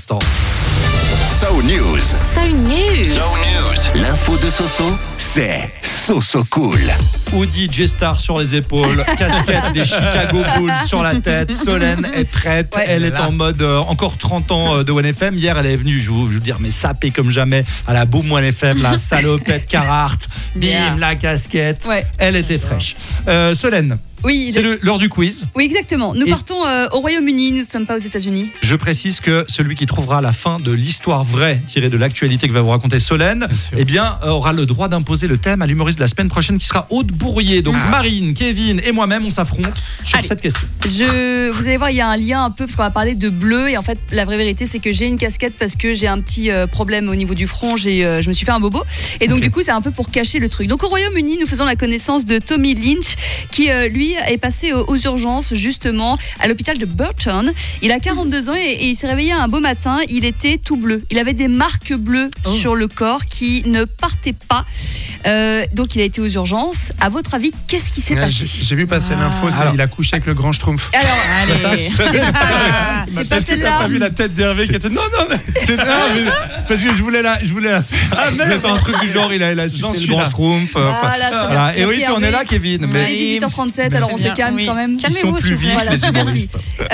instant. So News. So News. So News. L'info de Soso, c'est Soso Cool. Hoodie J-Star sur les épaules, casquette des Chicago Bulls sur la tête. Solène est prête, elle est en mode encore 30 ans de 1FM. Hier, elle est venue, je vous dire, mais sapée comme jamais à la boum 1FM, la salopette Carhartt, bim, la casquette. Ouais. Elle était fraîche. Solène, Oui, c'est l'heure du quiz. oui, exactement. Nous partons au Royaume-Uni, nous ne sommes pas aux États-Unis. Je précise que celui qui trouvera la fin de l'histoire vraie tirée de l'actualité que va vous raconter Solène, eh bien, aura le droit d'imposer le thème à l'humoriste de la semaine prochaine qui sera Aude Bourrier. Donc Marine, Kevin et moi-même, on s'affronte sur cette question. Vous allez voir, il y a un lien un peu parce qu'on va parler de bleu et en fait, la vraie vérité, c'est que j'ai une casquette parce que j'ai un petit problème au niveau du front. Je me suis fait un bobo et donc du coup, c'est un peu pour cacher le truc. Donc au Royaume-Uni, nous faisons la connaissance de Tommy Lynch qui lui est passé aux urgences justement à l'hôpital de Burton. Il a 42 ans et il s'est réveillé un beau matin. Il était tout bleu. Il avait des marques bleues sur le corps qui ne partaient pas. Donc il a été aux urgences. À votre avis, qu'est-ce qui s'est passé? J'ai vu passer l'info, il a couché avec le grand Schtroumpf. Alors, Allez. c'est pas celle-là. T'as pas vu la tête d'Hervé qui était non mais Parce que je voulais la faire. Ah merde, un truc du genre, il a sucé le grand Schtroumpf. Voilà, très bien. Et oui, Merci, on est là, Hervé. Kevin. Il Mais est 18h37, alors on se calme quand même. ils sont plus vifs, Voilà, les merci. humoristes.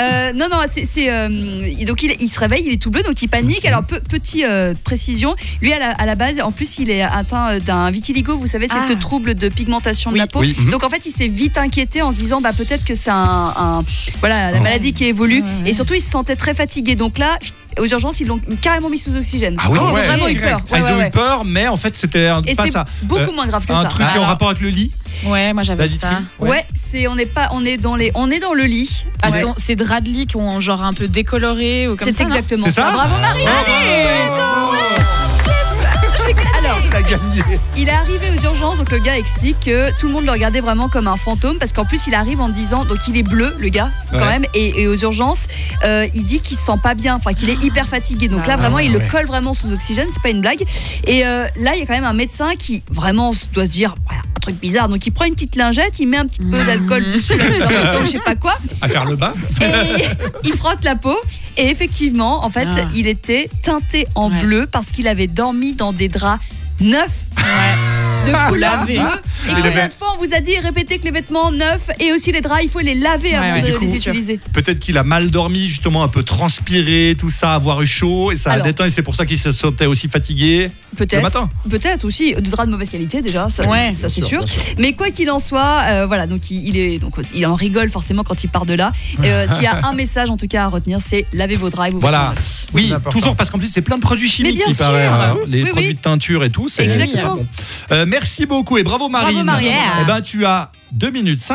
Donc il se réveille, il est tout bleu, donc il panique. Alors petite précision, lui à la base, en plus il est atteint d'un vitiligo. Vous savez, c'est ce trouble de pigmentation de la peau. Oui. Donc en fait, il s'est vite inquiété en se disant peut-être que c'est la maladie qui évolue. Et surtout, il se sentait très fatigué. Donc là, aux urgences, ils l'ont carrément mis sous oxygène. Ah oui, ils ont vraiment eu peur. Ils ont eu peur, mais en fait, c'était Et pas c'est ça. beaucoup moins grave que un ça. truc en rapport avec le lit. Ouais, moi j'avais ça. Ouais, on est dans le lit. Ah, c'est draps de lit qui ont genre un peu décoloré ou comme ça. C'est exactement C'est ça. ça. Bravo Marie. Alors, Il a gagné. il est arrivé aux urgences, donc le gars explique que tout le monde le regardait vraiment comme un fantôme parce qu'en plus il arrive en disant, donc il est bleu le gars quand même, et aux urgences il dit qu'il se sent pas bien, enfin qu'il est hyper fatigué, donc là vraiment il le colle vraiment sous oxygène, c'est pas une blague. Et là il y a quand même un médecin qui vraiment doit se dire un truc bizarre, donc il prend une petite lingette, il met un petit peu d'alcool dessus, je sais pas quoi, À faire le bain. et il frotte la peau et effectivement en fait il était teinté en bleu parce qu'il avait dormi dans des draps neufs de couleur bleue. Et combien de fois on vous a dit répétez que les vêtements neufs et aussi les draps, il faut les laver avant de les utiliser. Peut-être qu'il a mal dormi, justement, un peu transpiré, tout ça, avoir eu chaud, et ça a déteint, et c'est pour ça qu'il se sentait aussi fatigué le matin. Peut-être aussi, de draps de mauvaise qualité déjà, ça c'est sûr. Mais quoi qu'il en soit, voilà, donc il en rigole forcément quand il part de là. S'il y a un message en tout cas à retenir, c'est lavez vos draps et vos Voilà, vêtements. oui, toujours parce qu'en plus c'est plein de produits chimiques, bien il sûr. paraît, hein. Les Oui, produits de teinture et tout, c'est Exactement. pas bon. Merci beaucoup et bravo Marine. Bravo, Marine. Eh ben, tu as 2 minutes